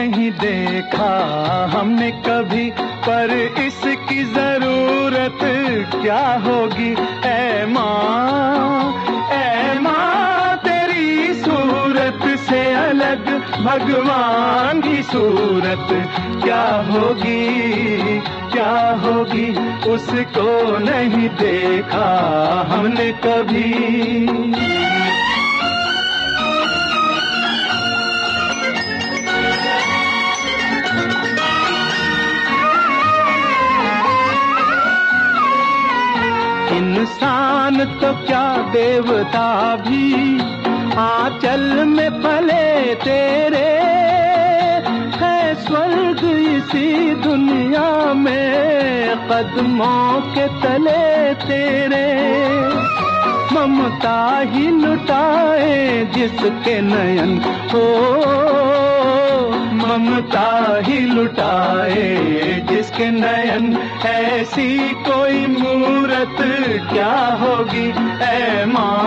नहीं देखा हमने कभी, पर इसकी जरूरत क्या होगी। ऐ माँ तेरी सूरत से अलग भगवान की सूरत क्या होगी, क्या होगी। उसको नहीं देखा हमने कभी। इंसान तो क्या देवता भी आंचल में पले तेरे, है स्वर्ग इसी दुनिया में कदमों के तले तेरे। ममता ही लुटाए जिसके नयन हो, ममता ही लुटाए जिसके नयन, ऐसी कोई मूरत क्या होगी। ऐ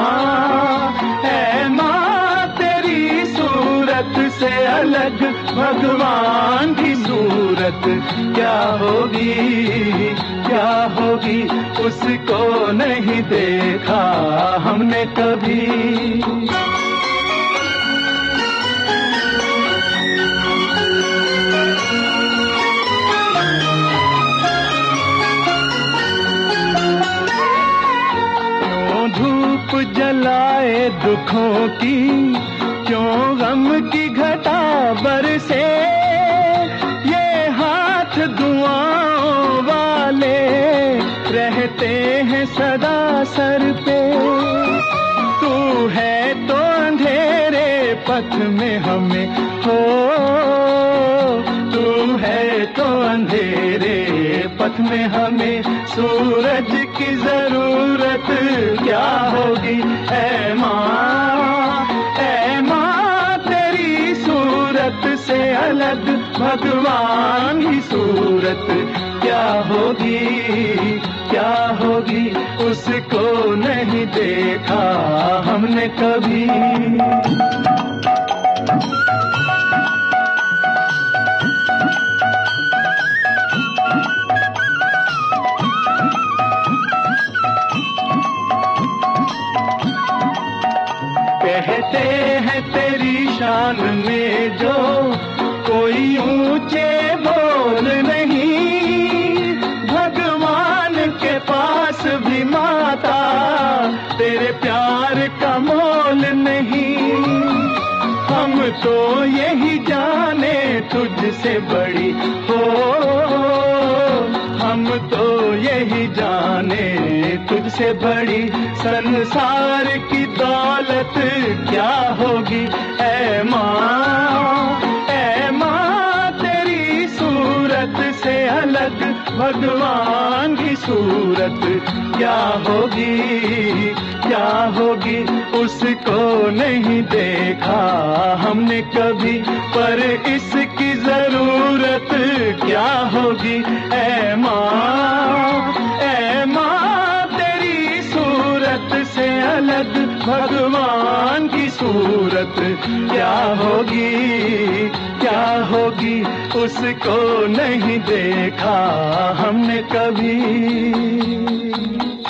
माँ तेरी सूरत से अलग भगवान की सूरत क्या होगी, क्या होगी। उसको नहीं देखा हमने कभी। धूप जलाए दुखों की, क्यों गम की घटा बरसे। ये हाथ दुआओं वाले रहते हैं सदा सर पे। तू है तो अंधेरे पथ में हमें हो, तू है तो अंधेरे पथ में हमें सूरज की जरूरत क्या होगी। ऐ माँ तेरी सूरत से अलग भगवान की सूरत क्या होगी, क्या होगी। उसको नहीं देखा हमने कभी। कहते हैं तेरी शान में जो कोई ऊंचे बोल नहीं, भगवान के पास भी माता तेरे प्यार का मोल नहीं। हम तो यही जाने तुझसे बड़ी हो, हम तो यही जाने तुझसे बड़ी संसार की दौलत क्या होगी। ऐ माँ तेरी सूरत से अलग भगवान की सूरत क्या होगी, क्या होगी। उसको नहीं देखा हमने कभी, पर इसकी जरूरत क्या होगी। ऐ माँ तेरी सूरत से अलग भगवान की सूरत क्या होगी, क्या होगी। उसको नहीं देखा हमने कभी।